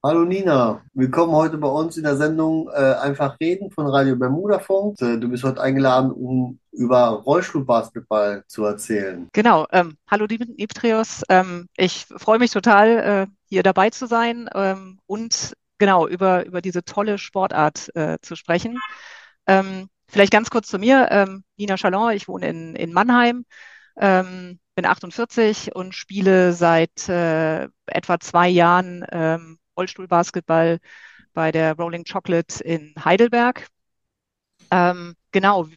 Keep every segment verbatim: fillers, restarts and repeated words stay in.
Hallo Nina, willkommen heute bei uns in der Sendung äh, Einfach reden von Radio Bermudafunk. Äh, du bist heute eingeladen, um über Rollstuhlbasketball zu erzählen. Genau. Ähm, hallo Dimitrios. Ähm, ich freue mich total, äh, hier dabei zu sein ähm, und genau über, über diese tolle Sportart äh, zu sprechen. Ähm, vielleicht ganz kurz zu mir. Ähm, Nina Chalon, ich wohne in, in Mannheim, ähm, bin achtundvierzig und spiele seit äh, etwa zwei Jahren ähm, Rollstuhlbasketball bei der Rolling Chocolate in Heidelberg. Ähm, genau,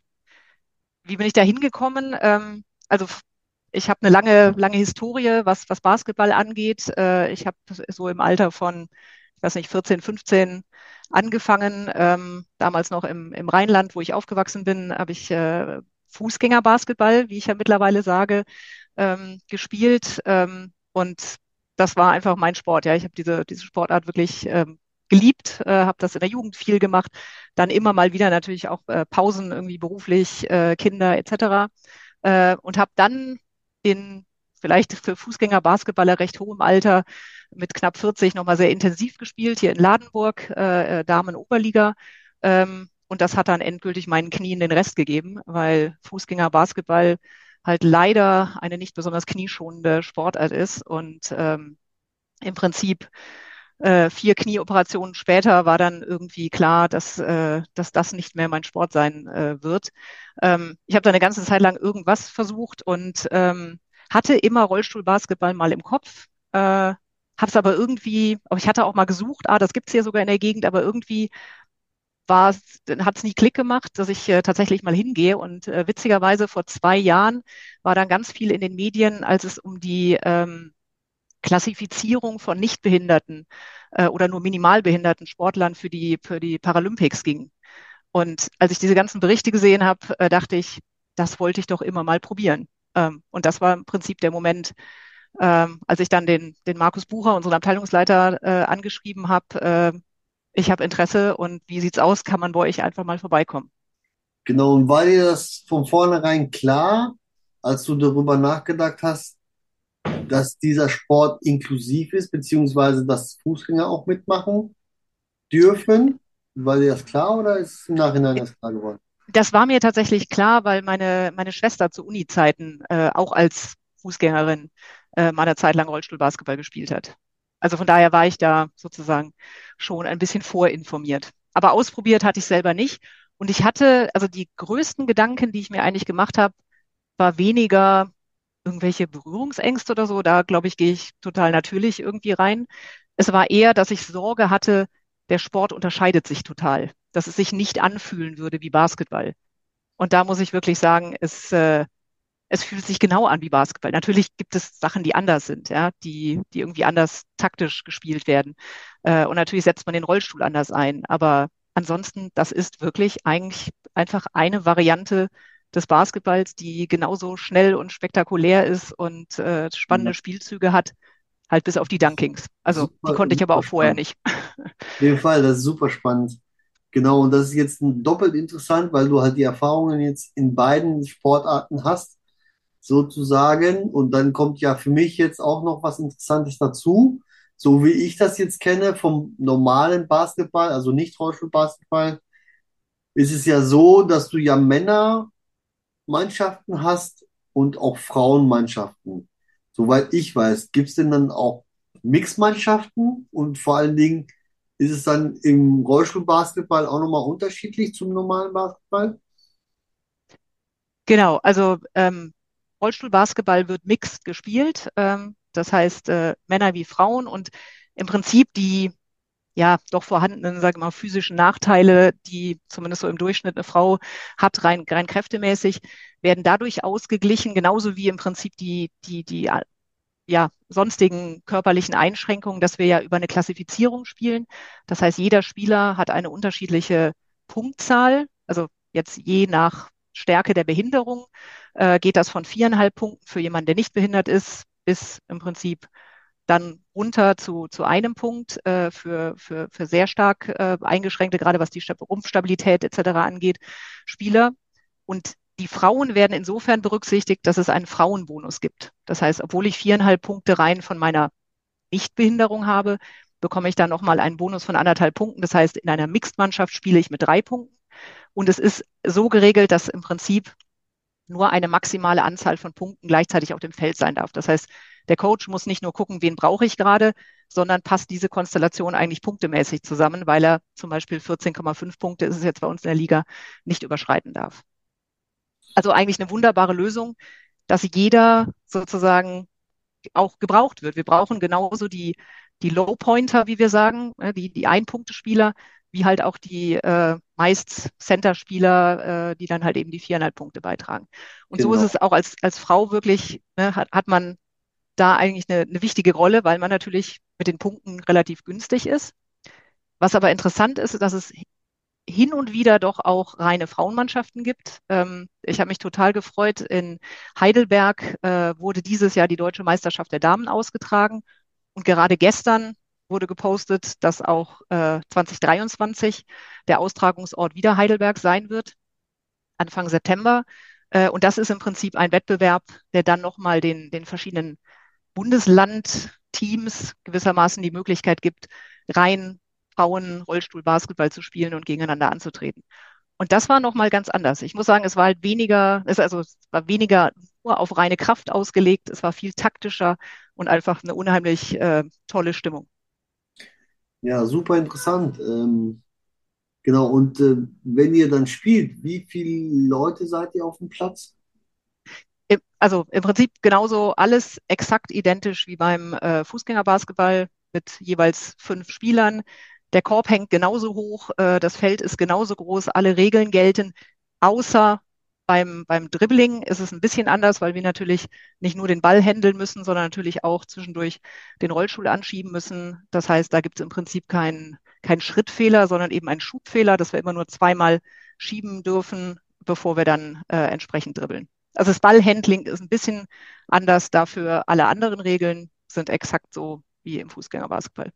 wie bin ich da hingekommen? Ähm, also f- ich habe eine lange, lange Historie, was, was Basketball angeht. Äh, ich habe so im Alter von, ich weiß nicht, vierzehn, fünfzehn angefangen. Ähm, damals noch im, im Rheinland, wo ich aufgewachsen bin, habe ich äh, Fußgängerbasketball, wie ich ja mittlerweile sage, ähm, gespielt. Ähm, und das war einfach mein Sport. Ja, ich habe diese, diese Sportart wirklich ähm, geliebt, äh, habe das in der Jugend viel gemacht, dann immer mal wieder natürlich auch äh, Pausen irgendwie beruflich, äh, Kinder et cetera. Äh, und habe dann in vielleicht für Fußgänger Basketballer recht hohem Alter mit knapp vierzig nochmal sehr intensiv gespielt, hier in Ladenburg, äh, äh, Damen-Oberliga. Ähm, und das hat dann endgültig meinen Knien den Rest gegeben, weil Fußgänger Basketball halt leider eine nicht besonders knieschonende Sportart ist. Und ähm, im Prinzip äh, vier Knieoperationen später war dann irgendwie klar, dass, äh, dass das nicht mehr mein Sport sein äh, wird. Ähm, ich habe da eine ganze Zeit lang irgendwas versucht und ähm, hatte immer Rollstuhlbasketball mal im Kopf. Äh, habe es aber irgendwie, aber ich hatte auch mal gesucht, ah, das gibt's hier sogar in der Gegend, aber irgendwie war es, hat es nie Klick gemacht, dass ich äh, tatsächlich mal hingehe. Und äh, witzigerweise vor zwei Jahren war dann ganz viel in den Medien, als es um die ähm, Klassifizierung von nichtbehinderten äh, oder nur minimalbehinderten Sportlern für die, für die Paralympics ging. Und als ich diese ganzen Berichte gesehen habe, äh, dachte ich, das wollte ich doch immer mal probieren. Ähm, und das war im Prinzip der Moment, ähm, als ich dann den, den Markus Bucher, unseren Abteilungsleiter, äh, angeschrieben habe, äh, ich habe Interesse und wie sieht's aus, kann man bei euch einfach mal vorbeikommen? Genau, und war dir das von vornherein klar, als du darüber nachgedacht hast, dass dieser Sport inklusiv ist, beziehungsweise dass Fußgänger auch mitmachen dürfen? War dir das klar oder ist es im Nachhinein erst klar geworden? Das war mir tatsächlich klar, weil meine, meine Schwester zu Uni-Zeiten äh, auch als Fußgängerin äh, mal eine Zeit lang Rollstuhlbasketball gespielt hat. Also von daher war ich da sozusagen schon ein bisschen vorinformiert. Aber ausprobiert hatte ich selber nicht. Und ich hatte, also die größten Gedanken, die ich mir eigentlich gemacht habe, war weniger irgendwelche Berührungsängste oder so. Da, glaube ich, gehe ich total natürlich irgendwie rein. Es war eher, dass ich Sorge hatte, der Sport unterscheidet sich total, dass es sich nicht anfühlen würde wie Basketball. Und da muss ich wirklich sagen, es, äh, es fühlt sich genau an wie Basketball. Natürlich gibt es Sachen, die anders sind, ja, die, die irgendwie anders taktisch gespielt werden. Äh, und natürlich setzt man den Rollstuhl anders ein. Aber ansonsten, das ist wirklich eigentlich einfach eine Variante des Basketballs, die genauso schnell und spektakulär ist und äh, spannende Ja, Spielzüge hat, halt bis auf die Dunkings. Also die super, konnte ich aber super auch vorher spannend. nicht. Auf jeden Fall, das ist super spannend. Genau, und das ist jetzt doppelt interessant, weil du halt die Erfahrungen jetzt in beiden Sportarten hast, sozusagen. Und dann kommt ja für mich jetzt auch noch was Interessantes dazu. So wie ich das jetzt kenne vom normalen Basketball, also nicht Rollstuhlbasketball, ist es ja so, dass du ja Männermannschaften hast und auch Frauenmannschaften. Soweit ich weiß, gibt es denn dann auch Mixmannschaften und vor allen Dingen ist es dann im Rollstuhlbasketball auch nochmal unterschiedlich zum normalen Basketball? Genau, also ähm, Rollstuhlbasketball wird mixed gespielt. Ähm, das heißt, äh, Männer wie Frauen und im Prinzip die ja doch vorhandenen, sage ich mal, physischen Nachteile, die zumindest so im Durchschnitt eine Frau hat, rein, rein kräftemäßig, werden dadurch ausgeglichen, genauso wie im Prinzip die, die, die äh, ja, sonstigen körperlichen Einschränkungen, dass wir ja über eine Klassifizierung spielen. Das heißt, jeder Spieler hat eine unterschiedliche Punktzahl, also jetzt je nach Stärke der Behinderung, äh, geht das von viereinhalb Punkten für jemanden, der nicht behindert ist, bis im Prinzip dann runter zu, zu einem Punkt äh, für, für, für sehr stark äh, eingeschränkte, gerade was die Stab- Rumpfstabilität et cetera angeht, Spieler. Und die Frauen werden insofern berücksichtigt, dass es einen Frauenbonus gibt. Das heißt, obwohl ich viereinhalb Punkte rein von meiner Nichtbehinderung habe, bekomme ich dann nochmal einen Bonus von anderthalb Punkten. Das heißt, in einer Mixed-Mannschaft spiele ich mit drei Punkten. Und es ist so geregelt, dass im Prinzip nur eine maximale Anzahl von Punkten gleichzeitig auf dem Feld sein darf. Das heißt, der Coach muss nicht nur gucken, wen brauche ich gerade, sondern passt diese Konstellation eigentlich punktemäßig zusammen, weil er zum Beispiel vierzehn Komma fünf Punkte, ist es jetzt bei uns in der Liga, nicht überschreiten darf. Also eigentlich eine wunderbare Lösung, dass jeder sozusagen auch gebraucht wird. Wir brauchen genauso die, die Low-Pointer, wie wir sagen, äh, die, die Ein-Punkte-Spieler, wie halt auch die äh, meist Center-Spieler, äh, die dann halt eben die viereinhalb Punkte beitragen. Und so ist es Genau. auch als, als Frau wirklich, ne, hat, hat man da eigentlich eine, eine wichtige Rolle, weil man natürlich mit den Punkten relativ günstig ist. Was aber interessant ist, dass es hin und wieder doch auch reine Frauenmannschaften gibt. Ähm, ich habe mich total gefreut. In Heidelberg äh, wurde dieses Jahr die Deutsche Meisterschaft der Damen ausgetragen. Und gerade gestern wurde gepostet, dass auch äh, zwanzig dreiundzwanzig der Austragungsort wieder Heidelberg sein wird, Anfang September. Äh, und das ist im Prinzip ein Wettbewerb, der dann nochmal den, den verschiedenen Bundeslandteams gewissermaßen die Möglichkeit gibt, rein Frauen Rollstuhl Basketball zu spielen und gegeneinander anzutreten. Und das war nochmal ganz anders. Ich muss sagen, es war halt weniger, es, also es war weniger nur auf reine Kraft ausgelegt, es war viel taktischer und einfach eine unheimlich äh, tolle Stimmung. Ja, super interessant. Ähm, genau, und äh, wenn ihr dann spielt, wie viele Leute seid ihr auf dem Platz? Im- Also im Prinzip genauso alles exakt identisch wie beim äh, Fußgängerbasketball mit jeweils fünf Spielern. Der Korb hängt genauso hoch, äh, das Feld ist genauso groß, alle Regeln gelten, außer beim, beim Dribbling ist es ein bisschen anders, weil wir natürlich nicht nur den Ball händeln müssen, sondern natürlich auch zwischendurch den Rollstuhl anschieben müssen. Das heißt, da gibt es im Prinzip keinen keinen Schrittfehler, sondern eben einen Schubfehler, dass wir immer nur zweimal schieben dürfen, bevor wir dann äh, entsprechend dribbeln. Also das Ballhandling ist ein bisschen anders, dafür alle anderen Regeln sind exakt so wie im Fußgängerbasketball.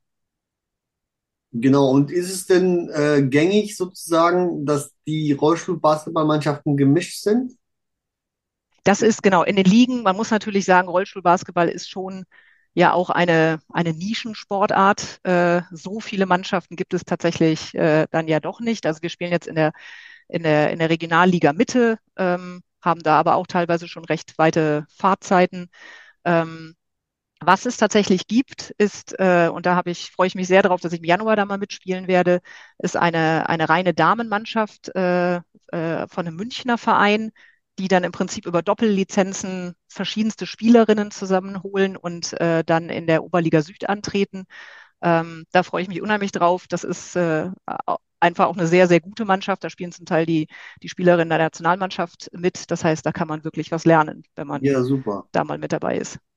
Genau, und ist es denn äh, gängig sozusagen, dass die Rollstuhl-Basketballmannschaften gemischt sind? Das ist genau in den Ligen. Man muss natürlich sagen, Rollstuhlbasketball ist schon ja auch eine, eine Nischensportart. Äh, so viele Mannschaften gibt es tatsächlich äh, dann ja doch nicht. Also wir spielen jetzt in der, in der, in der Regionalliga Mitte, ähm, haben da aber auch teilweise schon recht weite Fahrtzeiten. Ähm, Was es tatsächlich gibt, ist, äh, und da habe ich, freue ich mich sehr darauf, dass ich im Januar da mal mitspielen werde, ist eine, eine reine Damenmannschaft äh, äh, von einem Münchner Verein, die dann im Prinzip über Doppellizenzen verschiedenste Spielerinnen zusammenholen und äh, dann in der Oberliga Süd antreten. Ähm, da freue ich mich unheimlich drauf. Das ist äh, einfach auch eine sehr, sehr gute Mannschaft. Da spielen zum Teil die, die Spielerinnen der Nationalmannschaft mit. Das heißt, da kann man wirklich was lernen, wenn man Ja, super. da mal mit dabei ist.